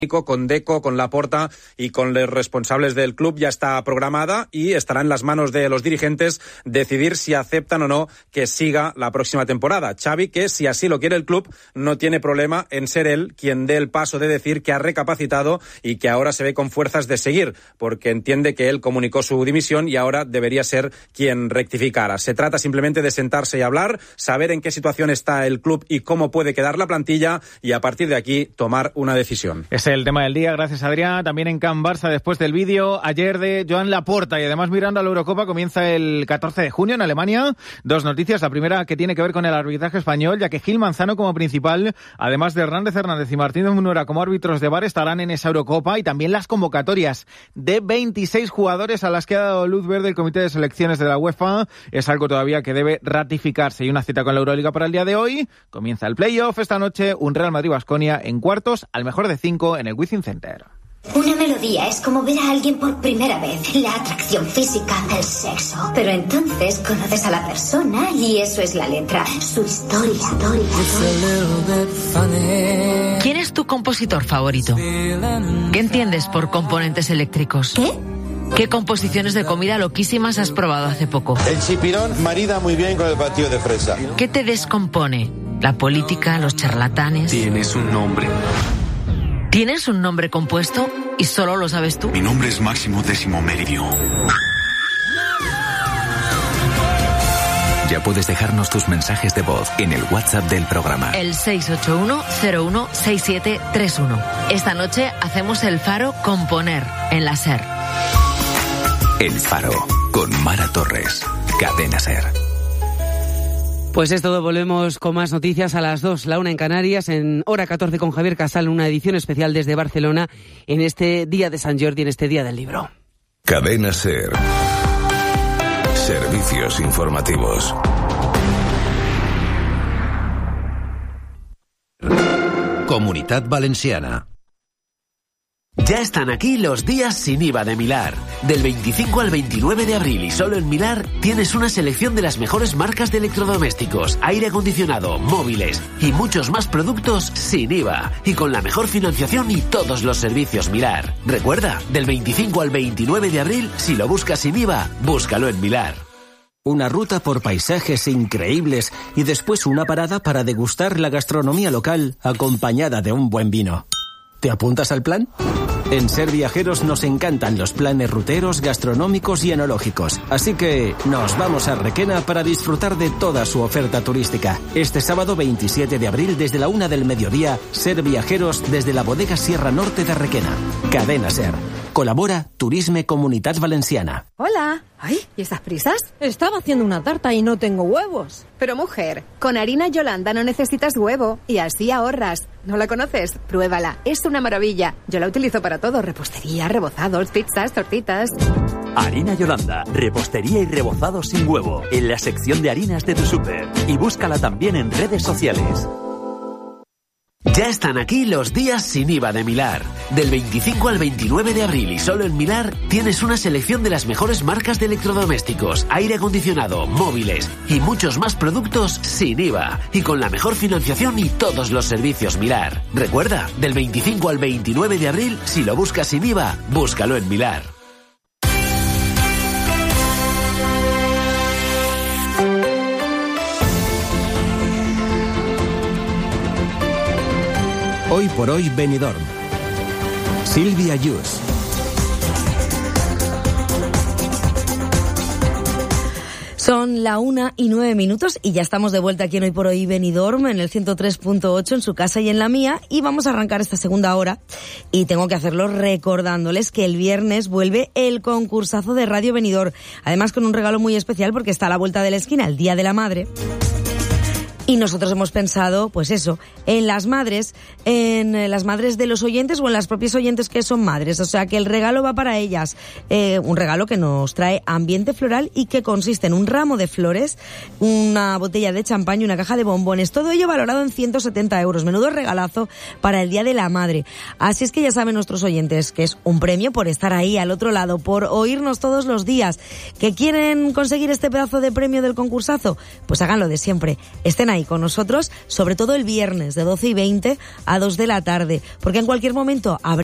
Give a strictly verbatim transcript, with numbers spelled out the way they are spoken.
con Deco, con Laporta y con los responsables del club ya está programada y estará en las manos de los dirigentes decidir si aceptan o no que siga la próxima temporada. Xavi, que si así lo quiere el club, no tiene problema en ser él quien dé el paso de decir que ha recapacitado y que ahora se ve con fuerzas de seguir, porque entiende que él comunicó su dimisión y ahora debería ser quien rectificara. Se trata simplemente de sentarse y hablar, saber en qué situación está el club y cómo puede quedar la plantilla y a partir de aquí tomar una decisión. Es el tema del día, gracias Adrián. También en Can Barça, después del vídeo ayer de Joan Laporta y además mirando a la Eurocopa, comienza el catorce de junio en Alemania. Dos noticias, la primera que tiene que ver con el arbitraje español, ya que Gil Manzano como principal, además de Hernández Hernández y Martínez Munera como árbitros de V A R, estarán en esa Eurocopa, y también las convocatorias de veintiséis jugadores a las que ha dado luz verde el Comité de Selecciones de la UEFA. Es algo todavía que debe ratificarse. Y una cita con la Euroliga para el día de hoy. Comienza el playoff esta noche, un Real Madrid-Baskonia en cuartos, al mejor de cinco en el Wizzing Center. Una melodía es como ver a alguien por primera vez, la atracción física del sexo. Pero entonces conoces a la persona y eso es la letra, su historia. historia. ¿Quién es tu compositor favorito? ¿Qué entiendes por componentes eléctricos? ¿Qué? ¿Qué composiciones de comida loquísimas has probado hace poco? El chipirón marida muy bien con el batido de fresa. ¿Qué te descompone? ¿La política, los charlatanes? Tienes un nombre. ¿Tienes un nombre compuesto y solo lo sabes tú? Mi nombre es Máximo Décimo Meridio. Ya puedes dejarnos tus mensajes de voz en el WhatsApp del programa. El seis ocho uno cero uno seis siete tres uno. Esta noche hacemos el Faro Componer en la SER. El Faro, con Mara Torres. Cadena SER. Pues es todo, volvemos con más noticias a las dos, la una en Canarias, en hora catorce con Javier Casal, una edición especial desde Barcelona en este Día de San Jordi, en este Día del Libro. Cadena SER. Servicios informativos. Comunitat Valenciana. Ya están aquí los días sin I V A de Milar. Del veinticinco al veintinueve de abril y solo en Milar tienes una selección de las mejores marcas de electrodomésticos, aire acondicionado, móviles y muchos más productos sin I V A y con la mejor financiación y todos los servicios Milar. Recuerda, del veinticinco al veintinueve de abril, si lo buscas sin I V A, búscalo en Milar. Una ruta por paisajes increíbles y después una parada para degustar la gastronomía local acompañada de un buen vino. ¿Te apuntas al plan? En Ser Viajeros nos encantan los planes ruteros, gastronómicos y enológicos. Así que nos vamos a Requena para disfrutar de toda su oferta turística. Este sábado veintisiete de abril desde la una del mediodía, Ser Viajeros desde la bodega Sierra Norte de Requena. Cadena SER. Colabora Turisme Comunitat Valenciana. Hola. Ay, ¿y estas prisas? Estaba haciendo una tarta y no tengo huevos. Pero mujer, con harina Yolanda no necesitas huevo y así ahorras. ¿No la conoces? Pruébala. Es una maravilla. Yo la utilizo para todo. Repostería, rebozados, pizzas, tortitas. Harina Yolanda. Repostería y rebozados sin huevo. En la sección de harinas de tu súper. Y búscala también en redes sociales. Ya están aquí los días sin I V A de Milar. Del veinticinco al veintinueve de abril y solo en Milar tienes una selección de las mejores marcas de electrodomésticos, aire acondicionado, móviles y muchos más productos sin I V A y con la mejor financiación y todos los servicios Milar. Recuerda, del veinticinco al veintinueve de abril, si lo buscas sin I V A, búscalo en Milar. Hoy por hoy Benidorm. Silvia Yus. Son la una y nueve minutos y ya estamos de vuelta aquí en Hoy por Hoy Benidorm, en el ciento tres punto ocho en su casa y en la mía, y vamos a arrancar esta segunda hora y tengo que hacerlo recordándoles que el viernes vuelve el concursazo de Radio Benidorm, además con un regalo muy especial porque está a la vuelta de la esquina, el Día de la Madre. Y nosotros hemos pensado, pues eso, en las madres, en las madres de los oyentes o en las propias oyentes que son madres. O sea que el regalo va para ellas. Eh, un regalo que nos trae Ambiente Floral y que consiste en un ramo de flores, una botella de champán y una caja de bombones. Todo ello valorado en ciento setenta euros. Menudo regalazo para el Día de la Madre. Así es que ya saben nuestros oyentes que es un premio por estar ahí al otro lado, por oírnos todos los días. ¿Que quieren conseguir este pedazo de premio del concursazo? Pues háganlo de siempre. Estén ahí con nosotros, sobre todo el viernes de doce y veinte a dos de la tarde, porque en cualquier momento habrá